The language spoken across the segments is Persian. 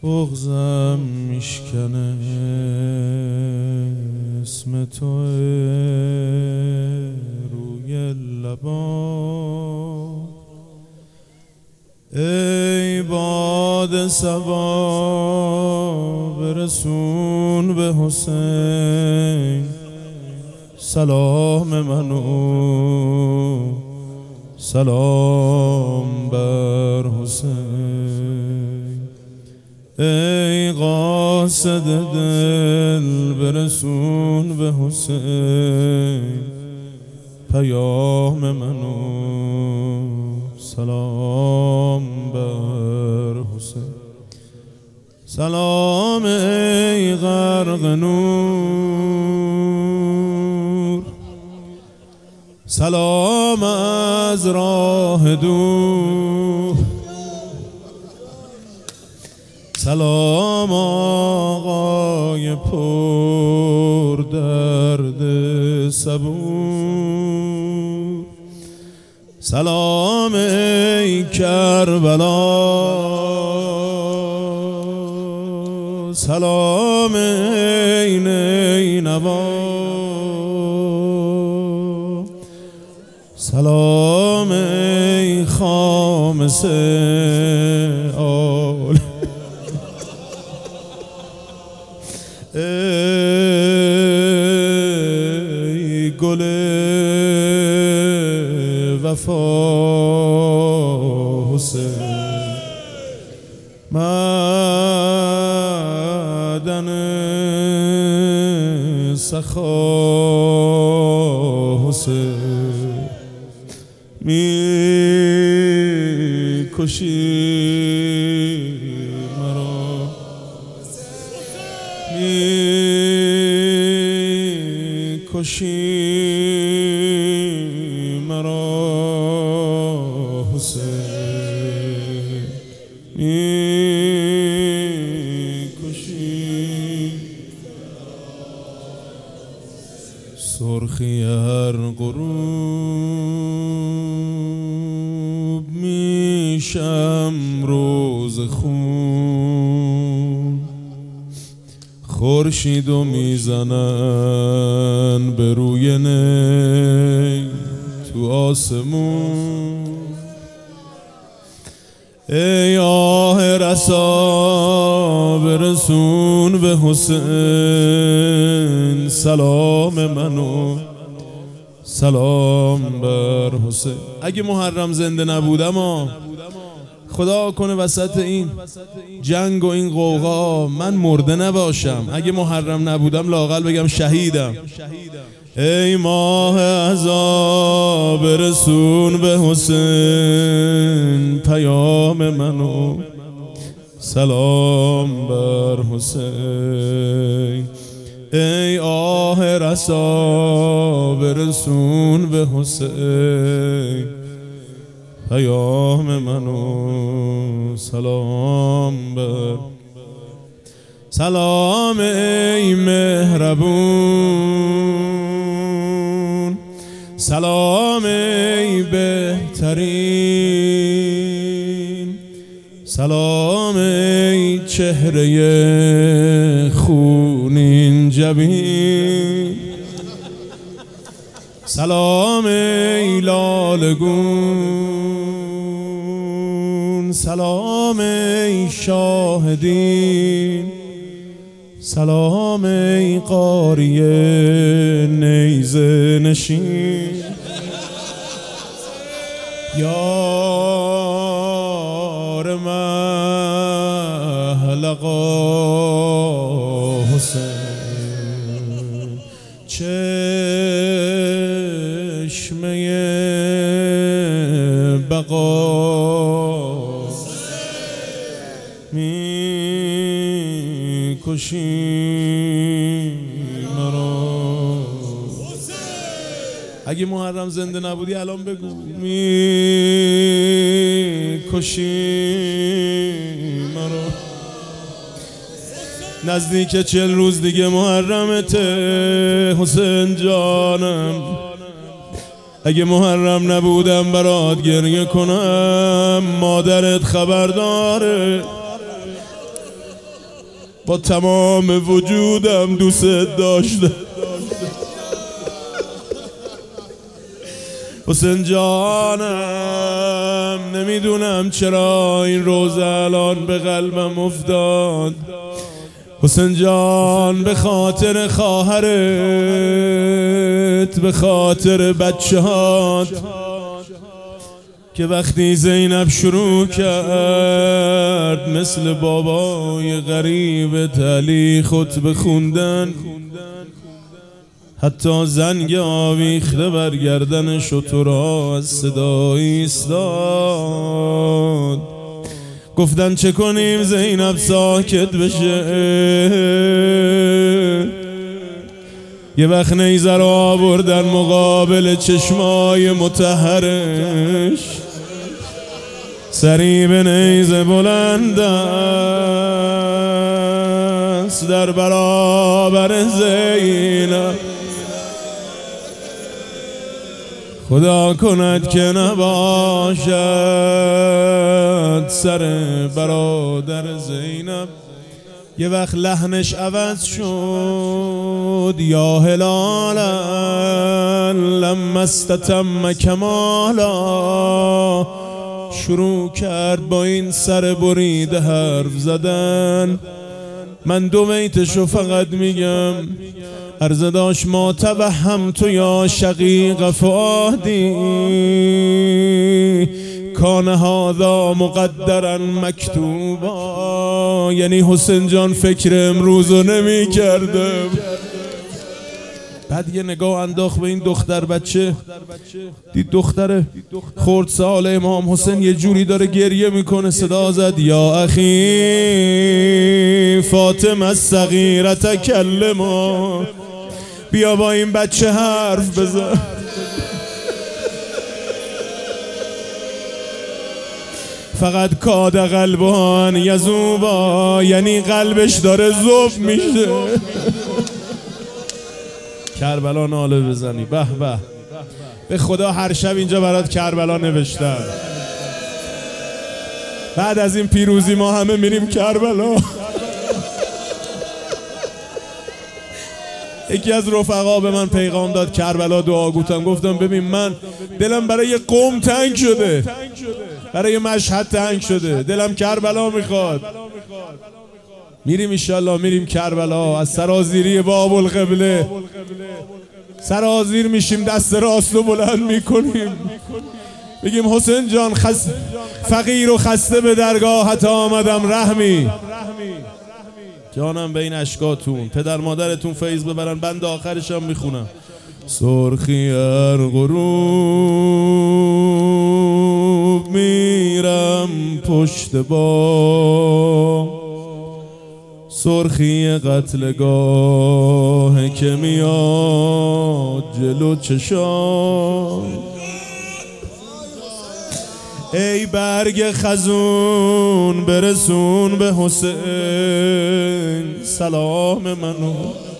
بغضم میشکنه اسم تو روی لبان. ای باد صبا برسون به حسین سلام منو، سلام بر حسین. ای قاصد دل برسون به حسین پیام منو، سلام بر حسین. سلام ای غرق نور، سلام از راه دور. سلام آقای پر درد صبور. سلام ای کربلا، سلام ای نینوا، سلام ای خامس آل. ای گل وفا حسین، معدن سخا حسین. میکشی مرا، میکشی مرا حسین، میکشی. سرخی هر غروب میشم روز خون. خورشیدو میزنن به روی نی تو آسمون. ای آه رسا برسون به حسین سلام منو، سلام بر حسین. اگه محرم زنده نبودم خدا کنه وسط این جنگ و این غوغا من مرده نباشم. اگه محرم نبودم لااقل بگم شهیدم. ای ماه عزا برسون به حسین پیام منو، سلام بر حسین. ای آه رسا برسون به حسین پیام منو، سلام بر. سلام ای مهربون، سلام ای بهترین، سلام ای چهره خونین جبین. سلام ای لالگون، سلام ای شاهدین، سلام ای قاریه نیزه نشین. یار محلقا حسین، چشمه بقا میکشی مرا. اگه محرم زنده نبودی الان بگو میکشی مرا. نزدیک 40 روز دیگه محرمته حسین جانم. اگه محرم نبودم برات گریه کنم، مادرت خبر داره. با تمام وجودم دوست داشتم. حسین جانم نمیدونم چرا این روز الان به قلبم افتاد. حسین جان به خاطر خواهرت، به خاطر بچه‌هات که وقتی زینب شروع کرد مثل بابای غریب علی خطبه خوندن، حتی زنگ آویخته بر گردن شترها از صدا ایستاد. گفتن چه کنیم زینب ساکت بشه. یه وقت نیزه رو آوردن مقابل چشمای مطهرش، سری به نیزه بلند است در برابر زینب. خدا کند که نباشد سر برادر زینب. یه وقت لحنش عوض شد، یا هلالا لما استتم کمالا. شروع کرد با این سر بریده حرف زدن. من دو بیتشو فقط میگم. عرض داشت ما توهمت یا شقیق فؤادی کان هذا مقدرا مکتوبا. یعنی حسین جان فکر امروزو نمی کردم. بعد یه نگاه انداخت به این دختر بچه، دید دختر خردسال امام حسین یه جوری داره گریه میکنه. صدا زد یا اخی فاطمه الصغیره تکلما. بیا با این بچه حرف بزن. فقط کاد قلبان یذوبا، یعنی قلبش داره ذوب میشه. کربلا ناله بزنی. به به، به خدا هر شب اینجا برات کربلا نوشتم. بعد از این پیروزی ما همه میریم کربلا. یکی از رفقا به من پیغام داد کربلا دعا گفتم. گفتم ببین من دلم برای قم تنگ شده، برای مشهد تنگ شده، دلم کربلا میخواد. میریم انشالله، میریم کربلا. از سرازیری باب القبله سرازیر میشیم، دست راست رو بلند میکنیم، بگیم حسین جان فقیر و خسته به درگاهت آمدم رحمی. جانم به این اشکاتون، پدر مادرتون فیض ببرن. بند آخرشم میخونم. سرخی غروب میرم پشت با، سرخی قتلگاه که میاد جلو چشام. ای برگ خزون برسون به حسین سلام منو،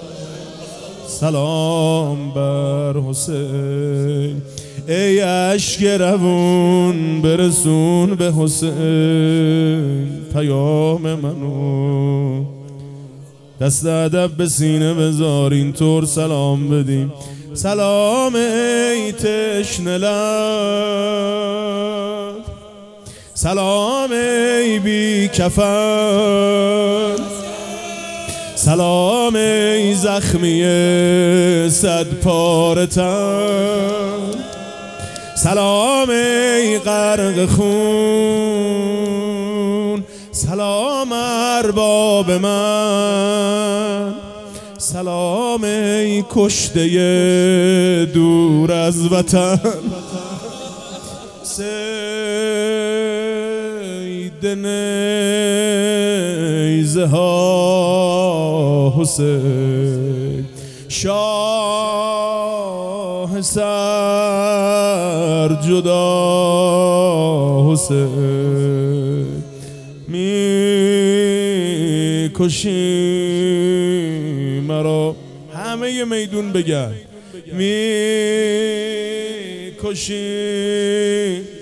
سلام بر حسین. ای اشک روون برسون به حسین پیام منو. دست ادب به سینه بذار اینطور سلام بدیم. سلام ای تشنه لب، سلام ای بی کفن، سلام ای زخمی صد پاره تن، سلام ای غرق خون، سلام ارباب من، سلام ای کشته دور از وطن. سید نیزه ها حسین، شاه سر جدا حسین. میکشی مرا، همه میدون بگن میکشی